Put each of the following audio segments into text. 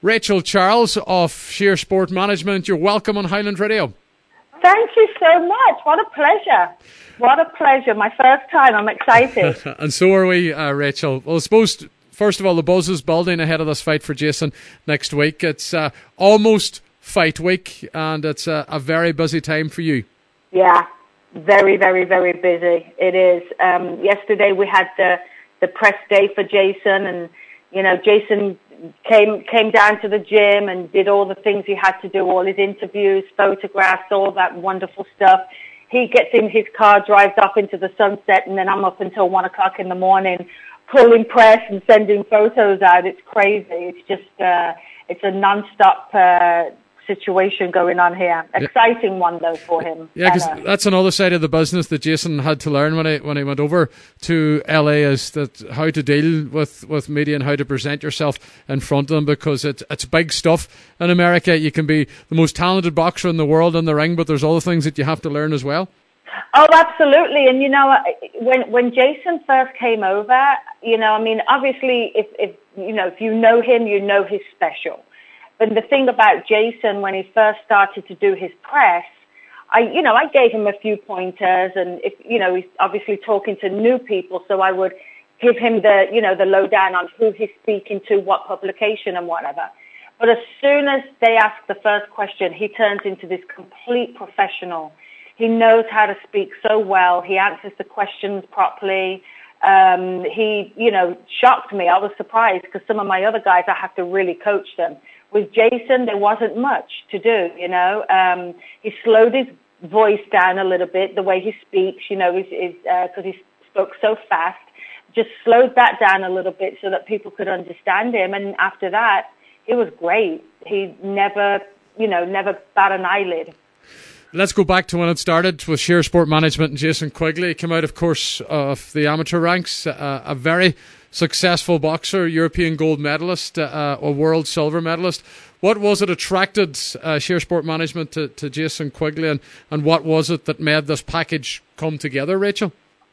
Rachel Charles of Sheer Sport Management, you're welcome on Highland Radio. Thank you so much. What a pleasure. What a pleasure. My first time. I'm excited. And so are we, Rachel. Well, I suppose, first of all, the buzz is building ahead of this fight for Jason next week. It's almost fight week, and it's a very busy time for you. Yeah, very, very, very busy. It is. Yesterday we had the press day for Jason, and, Jason came down to the gym and did all the things he had to do, all his interviews, photographs, all that wonderful stuff. He gets in his car, drives off into the sunset, and then I'm up until 1 o'clock in the morning pulling press and sending photos out. It's crazy. It's just, it's a non-stop situation going on here. Exciting one, though, for him. Yeah, because that's another side of the business that Jason had to learn when he went over to LA, is that how to deal with media and how to present yourself in front of them, because it's big stuff in America. You can be the most talented boxer in the world in the ring, but there's other things that you have to learn as well. Oh, absolutely. And, when Jason first came over, obviously, if you know him, you know he's special. But the thing about Jason, when he first started to do his press, I gave him a few pointers, and he's obviously talking to new people, so I would give him the lowdown on who he's speaking to, what publication and whatever. But as soon as they ask the first question, he turns into this complete professional. He knows how to speak so well. He answers the questions properly. He shocked me. I was surprised, because some of my other guys, I have to really coach them. With Jason, there wasn't much to do, He slowed his voice down a little bit, the way he speaks, because he spoke so fast. Just slowed that down a little bit so that people could understand him. And after that, it was great. He never bat an eyelid. Let's go back to when it started with Sheer Sport Management and Jason Quigley. He came out, of course, of the amateur ranks, a very successful boxer, European gold medalist, a world silver medalist. What was it attracted Sheer Sport Management to Jason Quigley, and what was it that made this package come together, Rachel?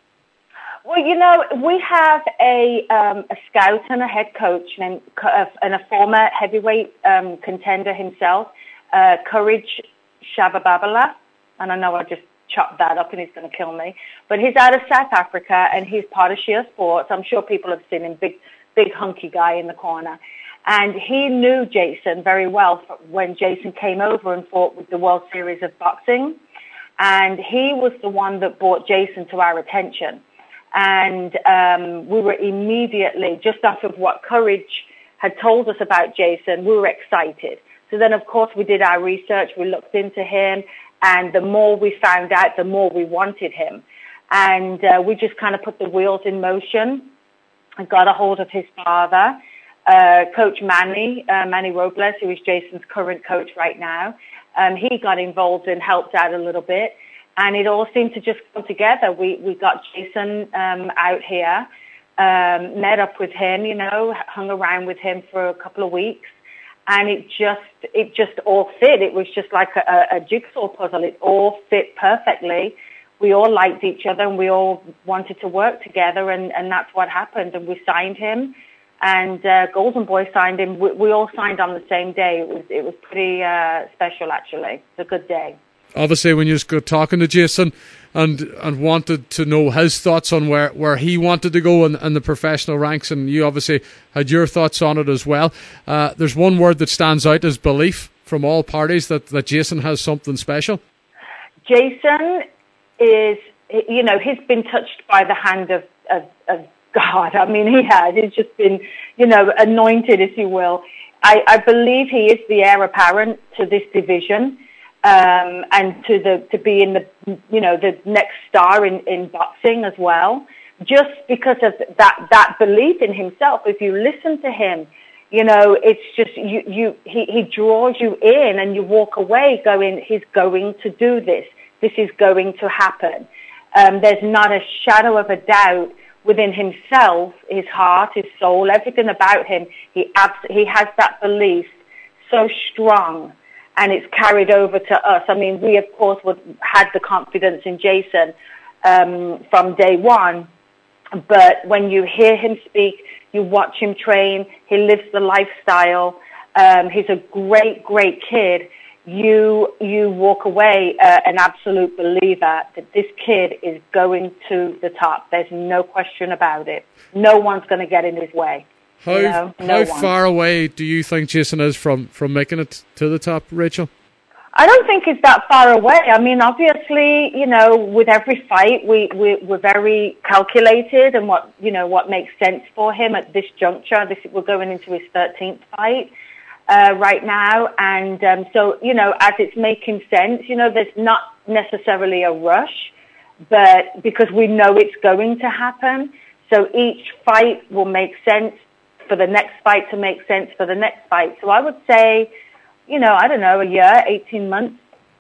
Well, we have a scout and a head coach and a former heavyweight contender himself, Courage Shabababala, and I know I just chopped that up and he's going to kill me, but he's out of South Africa and he's part of Sheer Sports. I'm sure people have seen him, big hunky guy in the corner, and he knew Jason very well when Jason came over and fought with the World Series of Boxing, and he was the one that brought Jason to our attention, and we were immediately, just off of what Courage had told us about Jason, we were excited. So then, of course, we did our research, we looked into him, and the more we found out, the more we wanted him. And we just kind of put the wheels in motion and got a hold of his father, Coach Manny Robles, who is Jason's current coach right now. He got involved and helped out a little bit, and it all seemed to just come together. We got Jason out here, met up with him, hung around with him for a couple of weeks. And it just all fit. It was just like a jigsaw puzzle. It all fit perfectly. We all liked each other and we all wanted to work together, and that's what happened. And we signed him, and Golden Boy signed him. We all signed on the same day. It was pretty special, actually. It's a good day. Obviously, when you just got talking to Jason and wanted to know his thoughts on where he wanted to go in the professional ranks, and you obviously had your thoughts on it as well. There's one word that stands out as belief from all parties, that Jason has something special. Jason is, he's been touched by the hand of God. I mean, he has. He's just been, anointed, if you will. I believe he is the heir apparent to this division. And to be in the next star in boxing as well, just because of that belief in himself. If you listen to him, it's just he draws you in, and you walk away going, he's going to do this. This is going to happen. There's not a shadow of a doubt within himself, his heart, his soul, everything about him. He has that belief so strong. And it's carried over to us. I mean, we, of course, had the confidence in Jason from day one. But when you hear him speak, you watch him train, he lives the lifestyle. He's a great, great kid. You walk away an absolute believer that this kid is going to the top. There's no question about it. No one's going to get in his way. How far away do you think Jason is from making it to the top, Rachel? I don't think it's that far away. I mean, obviously, with every fight, we're very calculated and what makes sense for him at this juncture. We're going into his 13th fight right now, and so as it's making sense, there's not necessarily a rush, but because we know it's going to happen, so each fight will make sense for the next fight to make sense for the next fight. So I would say, I don't know, a year, 18 months,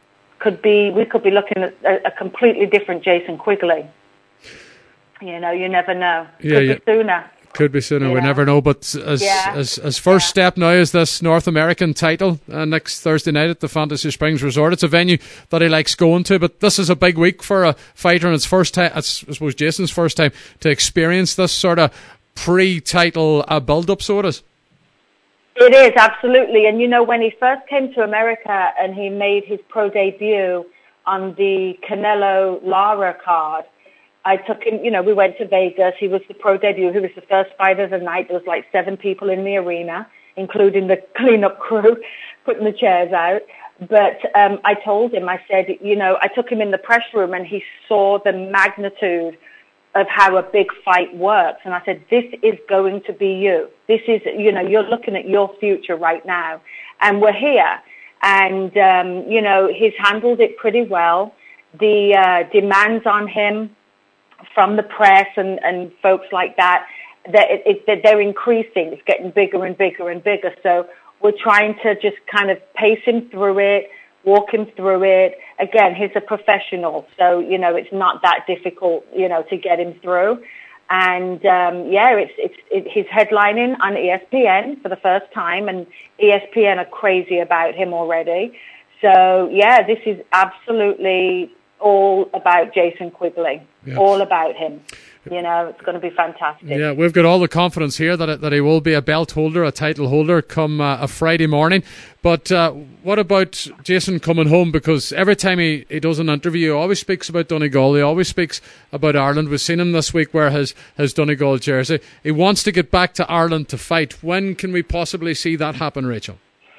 we could be looking at a completely different Jason Quigley. You never know. Could be sooner. Could be sooner. We never know. But as first step now is this North American title next Thursday night at the Fantasy Springs Resort. It's a venue that he likes going to, but this is a big week for a fighter, and it's first time. I suppose Jason's first time to experience this sort of pre-title build-up. So it is. It is, absolutely. And, when he first came to America and he made his pro debut on the Canelo Lara card, I took him, we went to Vegas. He was the pro debut. He was the first fight of the night. There was like 7 people in the arena, including the cleanup crew, putting the chairs out. But I told him, I said, I took him in the press room and he saw the magnitude of how a big fight works. And I said, this is going to be you. This is, you're looking at your future right now. And we're here. And, he's handled it pretty well. The demands on him from the press and folks like that, they're increasing. It's getting bigger and bigger and bigger. So we're trying to just kind of pace him through it, walk him through it. Again, he's a professional, so, it's not that difficult, to get him through. And, he's headlining on ESPN for the first time, and ESPN are crazy about him already. So, this is absolutely all about Jason Quigley, all about him. It's going to be fantastic. Yeah, we've got all the confidence here that he will be a belt holder, a title holder come a Friday morning. But what about Jason coming home? Because every time he does an interview, he always speaks about Donegal. He always speaks about Ireland. We've seen him this week wear his Donegal jersey. He wants to get back to Ireland to fight. When can we possibly see that happen, Rachel?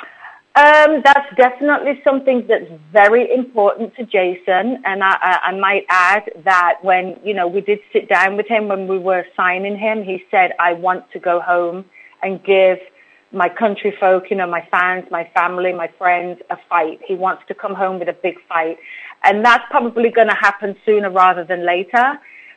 That's definitely something that's very important to Jason, and I might add that when, we did sit down with him when we were signing him, he said, I want to go home and give my country folk, my fans, my family, my friends, a fight. He wants to come home with a big fight, and that's probably going to happen sooner rather than later.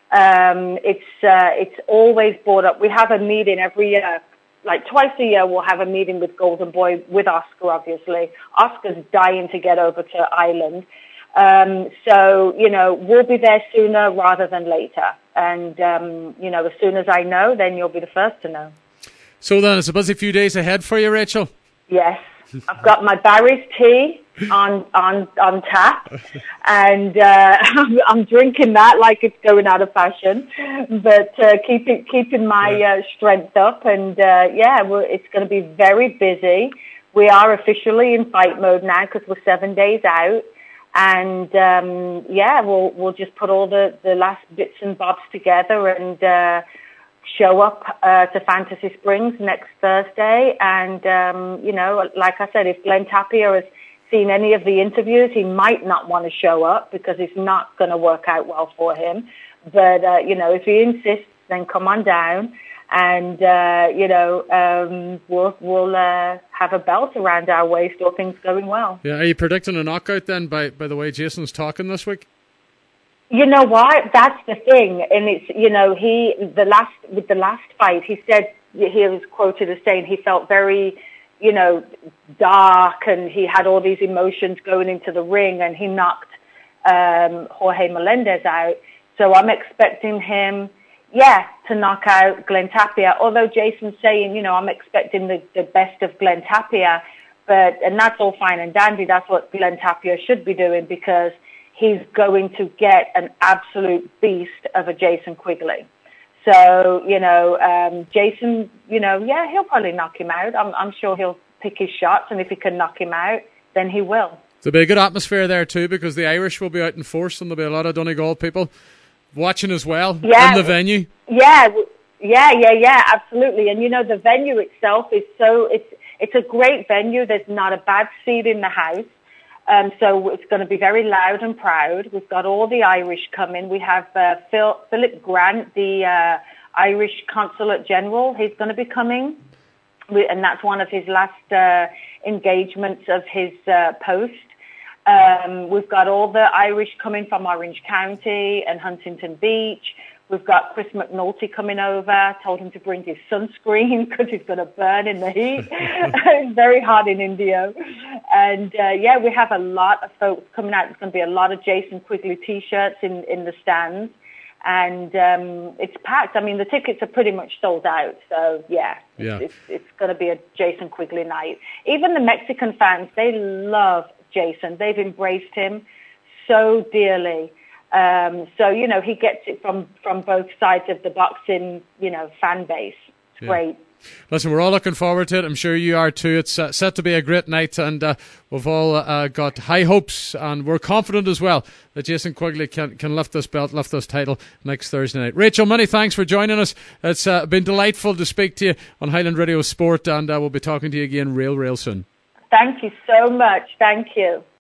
It's always brought up. We have a meeting every year. Like twice a year, we'll have a meeting with Golden Boy, with Oscar, obviously. Oscar's dying to get over to Ireland. So, we'll be there sooner rather than later. And, as soon as I know, then you'll be the first to know. So then, it's a busy few days ahead for you, Rachel? Yes. I've got my Barry's tea on tap, and I'm drinking that like it's going out of fashion, but keeping my strength up, and it's going to be very busy. We are officially in fight mode now because we're 7 days out, and we'll just put all the last bits and bobs together and show up to Fantasy Springs next Thursday. And, like I said, if Glenn Tapia has seen any of the interviews, he might not want to show up because it's not going to work out well for him. But, if he insists, then come on down and, we'll have a belt around our waist, all things going well. Yeah. Are you predicting a knockout then by the way Jason's talking this week? You know what? That's the thing. And it's, with the last fight, he said, he was quoted as saying he felt very, dark, and he had all these emotions going into the ring, and he knocked Jorge Melendez out. So I'm expecting him, to knock out Glenn Tapia. Although Jason's saying, I'm expecting the best of Glenn Tapia, and that's all fine and dandy. That's what Glenn Tapia should be doing, because he's going to get an absolute beast of a Jason Quigley. So, Jason, he'll probably knock him out. I'm sure he'll pick his shots, and if he can knock him out, then he will. There'll be a good atmosphere there too, because the Irish will be out in force, and there'll be a lot of Donegal people watching as well in the venue. Yeah, absolutely. And the venue itself is it's a great venue. There's not a bad seat in the house. So it's going to be very loud and proud. We've got all the Irish coming. We have Philip Grant, the Irish Consulate General. He's going to be coming, and that's one of his last engagements of his post. We've got all the Irish coming from Orange County and Huntington Beach. We've got Chris McNulty coming over. Told him to bring his sunscreen because he's going to burn in the heat. It's very hot in India. And, we have a lot of folks coming out. There's going to be a lot of Jason Quigley T-shirts in the stands. And it's packed. I mean, the tickets are pretty much sold out. So, it's going to be a Jason Quigley night. Even the Mexican fans, they love Jason. They've embraced him so dearly. He gets it from both sides of the boxing, fan base. It's great. Listen, we're all looking forward to it. I'm sure you are too. It's set to be a great night, and we've all got high hopes, and we're confident as well that Jason Quigley can lift this belt, lift this title next Thursday night. Rachel, many thanks for joining us. It's been delightful to speak to you on Highland Radio Sport, and we'll be talking to you again real soon. Thank you so much. Thank you.